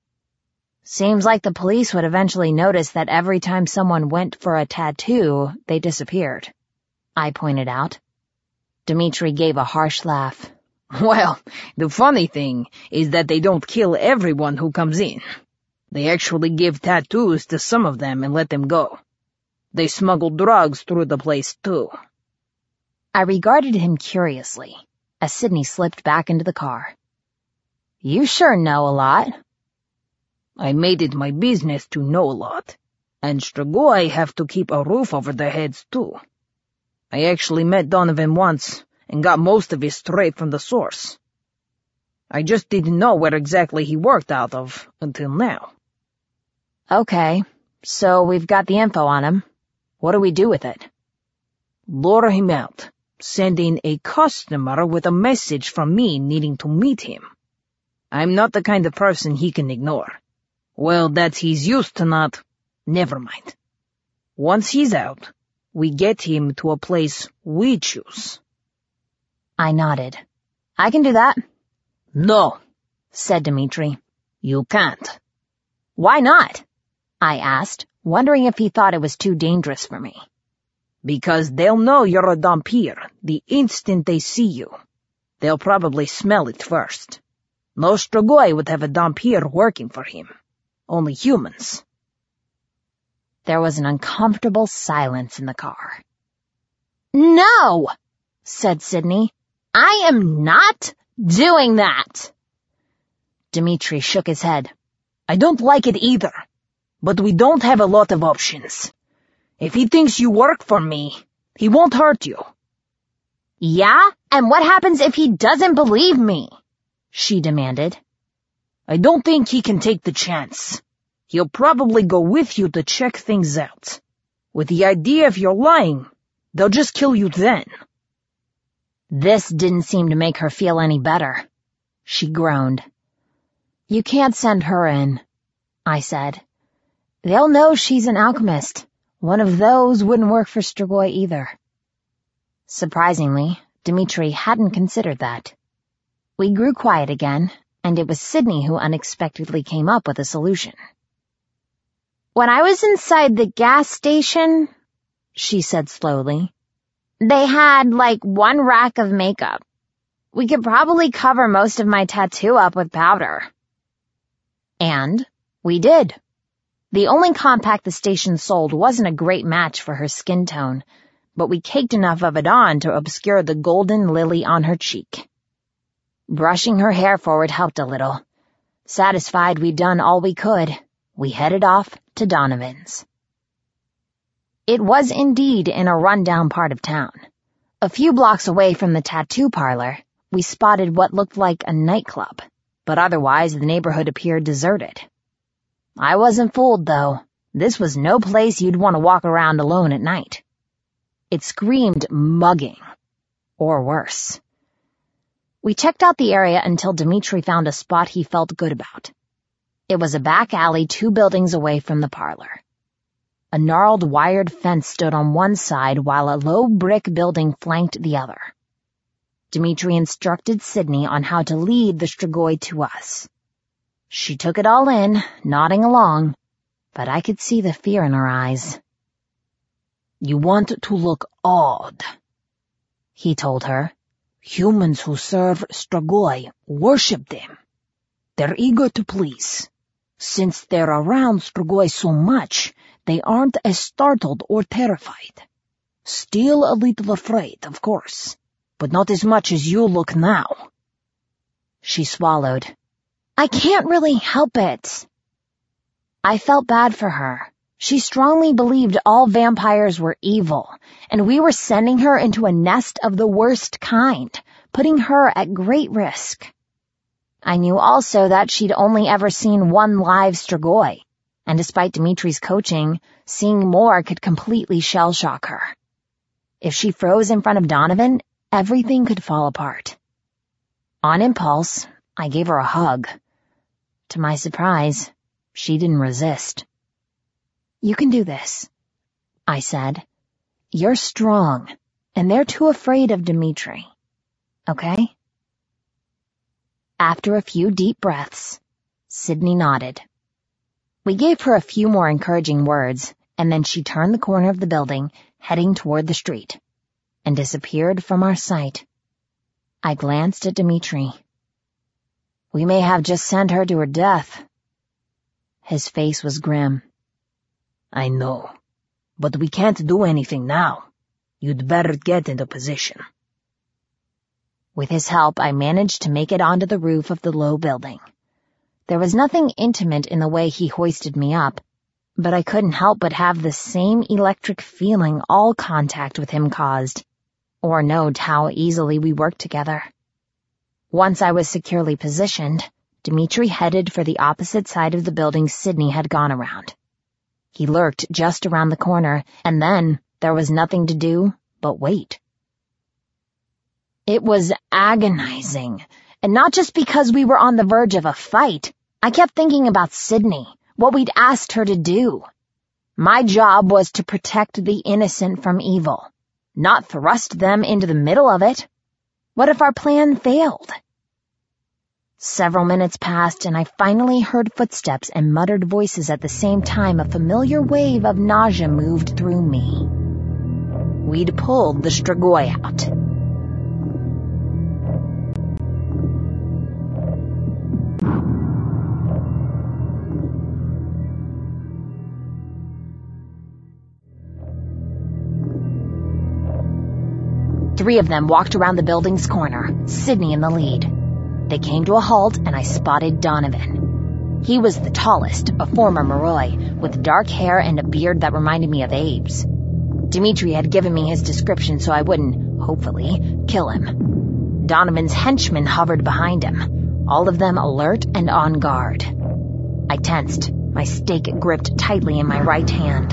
Seems like the police would eventually notice that every time someone went for a tattoo, they disappeared, I pointed out. Dimitri gave a harsh laugh. "Well, the funny thing is that they don't kill everyone who comes in. They actually give tattoos to some of them and let them go. They smuggle drugs through the place, too." I regarded him curiously, as Sydney slipped back into the car. "You sure know a lot." "I made it my business to know a lot, and Strigoi have to keep a roof over their heads, too. I actually met Donovan once and got most of it straight from the source. I just didn't know where exactly he worked out of until now." "Okay, so we've got the info on him. What do we do with it?" "Lure him out, send in a customer with a message from me needing to meet him. I'm not the kind of person he can ignore. Well, that he's used to not. Never mind. Once he's out, we get him to a place we choose." I nodded. "I can do that." "No," said Dimitri. "you can't." "Why not?" I asked, wondering if he thought it was too dangerous for me. "Because they'll know you're a Dhampir the instant they see you. They'll probably smell it first. No Strigoi would have a Dhampir working for him. Only humans." There was an uncomfortable silence in the car. "No," said Sydney. "I am not doing that." Dimitri shook his head. "I don't like it either, but we don't have a lot of options. If he thinks you work for me, he won't hurt you." "Yeah? And what happens if he doesn't believe me?" she demanded. "I don't think he can take the chance. He'll probably go with you to check things out. With the idea if you're lying, they'll just kill you then." This didn't seem to make her feel any better. She groaned. "You can't send her in," I said. "They'll know she's an alchemist. One of those wouldn't work for Strigoi either." Surprisingly, Dimitri hadn't considered that. We grew quiet again, and it was Sydney who unexpectedly came up with a solution. "When I was inside the gas station," she said slowly, "they had, like, one rack of makeup. We could probably cover most of my tattoo up with powder." And we did. The only compact the station sold wasn't a great match for her skin tone, but we caked enough of it on to obscure the golden lily on her cheek. Brushing her hair forward helped a little. Satisfied we'd done all we could, we headed off to Donovan's. It was indeed in a rundown part of town. A few blocks away from the tattoo parlor, we spotted what looked like a nightclub, but otherwise the neighborhood appeared deserted. I wasn't fooled, though. This was no place you'd want to walk around alone at night. It screamed mugging, or worse. We checked out the area until Dimitri found a spot he felt good about. It was a back alley two buildings away from the parlor. A gnarled wired fence stood on one side while a low brick building flanked the other. Dimitri instructed Sydney on how to lead the Strigoi to us. She took it all in, nodding along, but I could see the fear in her eyes. You want to look odd, he told her. Humans who serve Strigoi worship them. They're eager to please. Since they're around Strigoi so much, they aren't as startled or terrified. Still a little afraid, of course, but not as much as you look now. She swallowed. I can't really help it. I felt bad for her. She strongly believed all vampires were evil, and we were sending her into a nest of the worst kind, putting her at great risk. I knew also that she'd only ever seen one live Strigoi, and despite Dimitri's coaching, seeing more could completely shell-shock her. If she froze in front of Donovan, everything could fall apart. On impulse, I gave her a hug. To my surprise, she didn't resist. You can do this, I said. You're strong, and they're too afraid of Dimitri. Okay? After a few deep breaths, Sydney nodded. We gave her a few more encouraging words, and then she turned the corner of the building, heading toward the street, and disappeared from our sight. I glanced at Dimitri. We may have just sent her to her death. His face was grim. I know, but we can't do anything now. You'd better get into position. With his help, I managed to make it onto the roof of the low building. There was nothing intimate in the way he hoisted me up, but I couldn't help but have the same electric feeling all contact with him caused, or note how easily we worked together. Once I was securely positioned, Dimitri headed for the opposite side of the building Sydney had gone around. He lurked just around the corner, and then there was nothing to do but wait. It was agonizing, and not just because we were on the verge of a fight. I kept thinking about Sydney, what we'd asked her to do. My job was to protect the innocent from evil, not thrust them into the middle of it. What if our plan failed? Several minutes passed, and I finally heard footsteps and muttered voices at the same time. A familiar wave of nausea moved through me. We'd pulled the Strigoi out. Three of them walked around the building's corner, Sydney in the lead. They came to a halt, and I spotted Donovan. He was the tallest, a former Moroi, with dark hair and a beard that reminded me of Abe's. Dimitri had given me his description so I wouldn't, hopefully, kill him. Donovan's henchmen hovered behind him, all of them alert and on guard. I tensed, my stake gripped tightly in my right hand.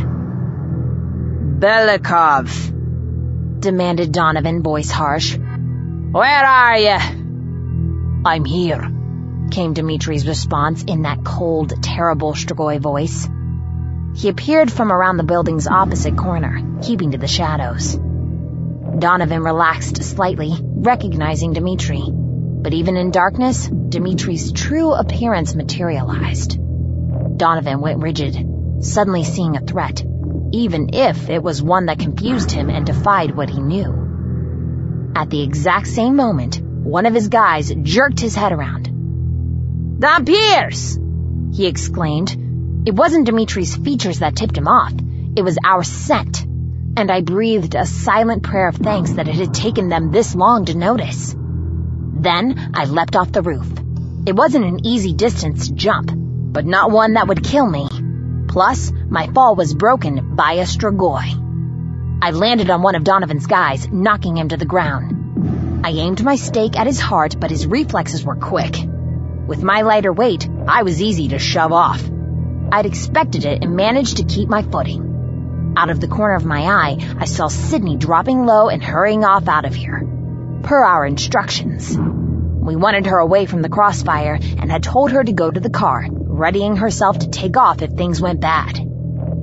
Belikov, demanded Donovan, voice harsh. Where are you? I'm here, came Dimitri's response in that cold, terrible Strigoi voice. He appeared from around the building's opposite corner, keeping to the shadows. Donovan relaxed slightly, recognizing Dimitri. But even in darkness, Dimitri's true appearance materialized. Donovan went rigid, suddenly seeing a threat, even if it was one that confused him and defied what he knew. At the exact same moment, one of his guys jerked his head around. Don Pierce! He exclaimed. It wasn't Dimitri's features that tipped him off. It was our scent, and I breathed a silent prayer of thanks that it had taken them this long to notice. Then I leapt off the roof. It wasn't an easy distance to jump, but not one that would kill me. Plus, my fall was broken by a Strigoi. I landed on one of Donovan's guys, knocking him to the ground. I aimed my stake at his heart, but his reflexes were quick. With my lighter weight, I was easy to shove off. I'd expected it and managed to keep my footing. Out of the corner of my eye, I saw Sydney dropping low and hurrying off out of here, per our instructions. We wanted her away from the crossfire and had told her to go to the car, readying herself to take off if things went bad.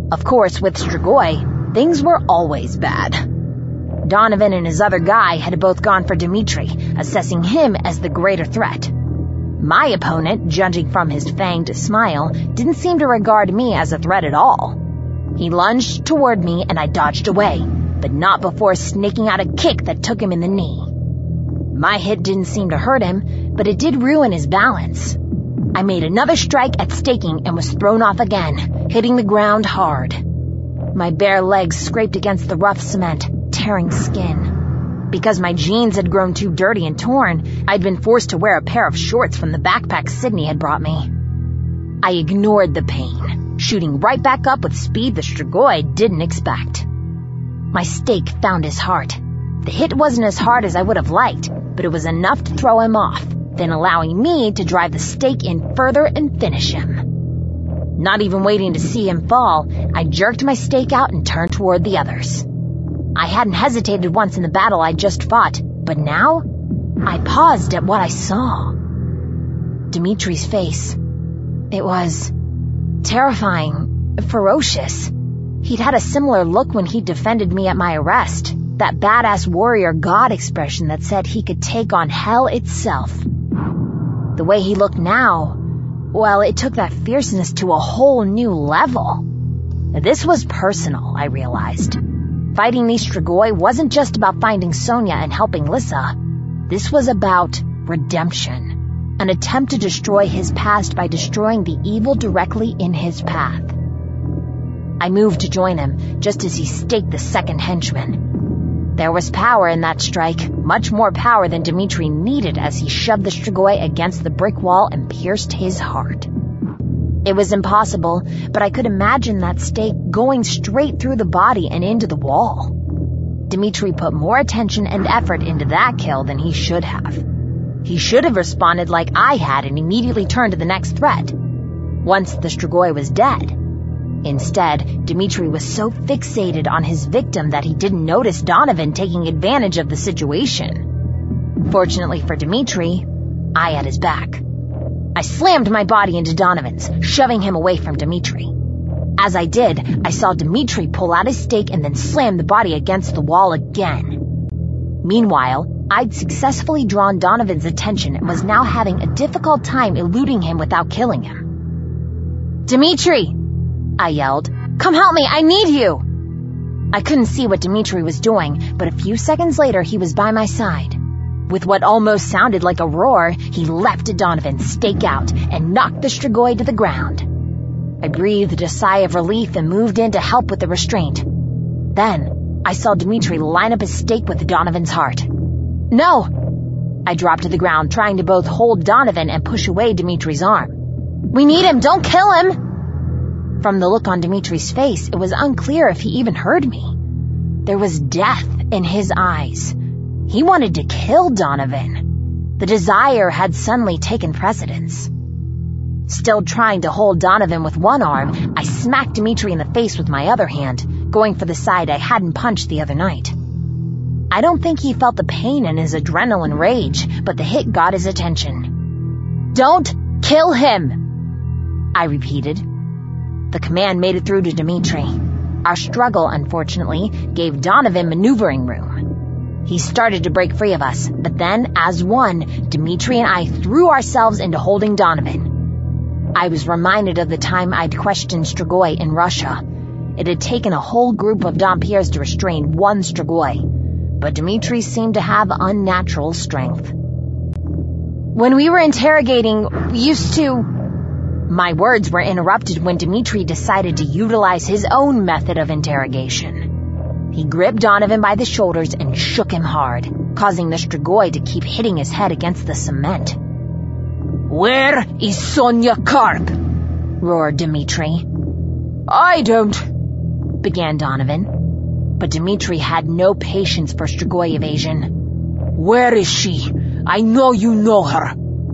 Of course, with Strigoi, things were always bad. Donovan and his other guy had both gone for Dimitri, assessing him as the greater threat. My opponent, judging from his fanged smile, didn't seem to regard me as a threat at all. He lunged toward me and I dodged away, but not before snaking out a kick that took him in the knee. My hit didn't seem to hurt him, but it did ruin his balance. I made another strike at staking and was thrown off again, hitting the ground hard. My bare legs scraped against the rough cement, tearing skin. Because my jeans had grown too dirty and torn, I'd been forced to wear a pair of shorts from the backpack Sydney had brought me. I ignored the pain, shooting right back up with speed the Strigoi didn't expect. My stake found his heart. The hit wasn't as hard as I would have liked, but it was enough to throw him off, then allowing me to drive the stake in further and finish him. Not even waiting to see him fall, I jerked my stake out and turned toward the others. I hadn't hesitated once in the battle I just fought, but now I paused at what I saw. Dimitri's face. It was terrifying, ferocious. He'd had a similar look when he defended me at my arrest, that badass warrior god expression that said he could take on hell itself. The way he looked now, well, it took that fierceness to a whole new level. This was personal, I realized. Fighting these Strigoi wasn't just about finding Sonia and helping Lissa. This was about redemption, an attempt to destroy his past by destroying the evil directly in his path. I moved to join him, just as he staked the second henchman. There was power in that strike, much more power than Dimitri needed as he shoved the Strigoi against the brick wall and pierced his heart. It was impossible, but I could imagine that stake going straight through the body and into the wall. Dimitri put more attention and effort into that kill than he should have. He should have responded like I had and immediately turned to the next threat, once the Strigoi was dead. Instead, Dimitri was so fixated on his victim that he didn't notice Donovan taking advantage of the situation. Fortunately for Dimitri, I had his back. I slammed my body into Donovan's, shoving him away from Dimitri. As I did, I saw Dimitri pull out his stake and then slam the body against the wall again. Meanwhile, I'd successfully drawn Donovan's attention and was now having a difficult time eluding him without killing him. "Dimitri!" I yelled. "Come help me, I need you!" I couldn't see what Dimitri was doing, but a few seconds later he was by my side. With what almost sounded like a roar, he leapt at Donovan, stake out, and knocked the Strigoi to the ground. I breathed a sigh of relief and moved in to help with the restraint. Then, I saw Dimitri line up his stake with Donovan's heart. "No!" I dropped to the ground, trying to both hold Donovan and push away Dimitri's arm. "We need him, don't kill him!" From the look on Dimitri's face, it was unclear if he even heard me. There was death in his eyes. He wanted to kill Donovan. The desire had suddenly taken precedence. Still trying to hold Donovan with one arm, I smacked Dimitri in the face with my other hand, going for the side I hadn't punched the other night. I don't think he felt the pain in his adrenaline rage, but the hit got his attention. "Don't kill him!" I repeated. The command made it through to Dimitri. Our struggle, unfortunately, gave Donovan maneuvering room. He started to break free of us, but then, as one, Dimitri and I threw ourselves into holding Donovan. I was reminded of the time I'd questioned Strigoi in Russia. It had taken a whole group of Dompiers to restrain one Strigoi, but Dimitri seemed to have unnatural strength. "When we were interrogating, we used to..." My words were interrupted when Dimitri decided to utilize his own method of interrogation. He gripped Donovan by the shoulders and shook him hard, causing the Strigoi to keep hitting his head against the cement. "Where is Sonia Karp?" roared Dimitri. "I don't..." began Donovan. But Dimitri had no patience for Strigoi evasion. "Where is she? I know you know her."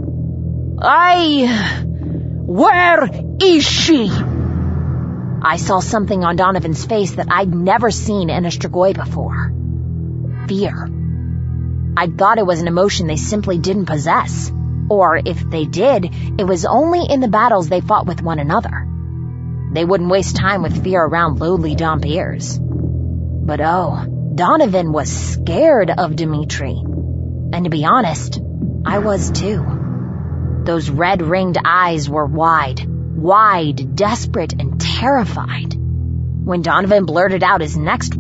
I... Where is she?" I saw something on Donovan's face that I'd never seen in a Strigoi before. Fear. I'd thought it was an emotion they simply didn't possess. Or if they did, it was only in the battles they fought with one another. They wouldn't waste time with fear around lowly Dompiers. But oh, Donovan was scared of Dimitri. And to be honest, I was too. Those red-ringed eyes were wide, wide, desperate, and terrified. When Donovan blurted out his next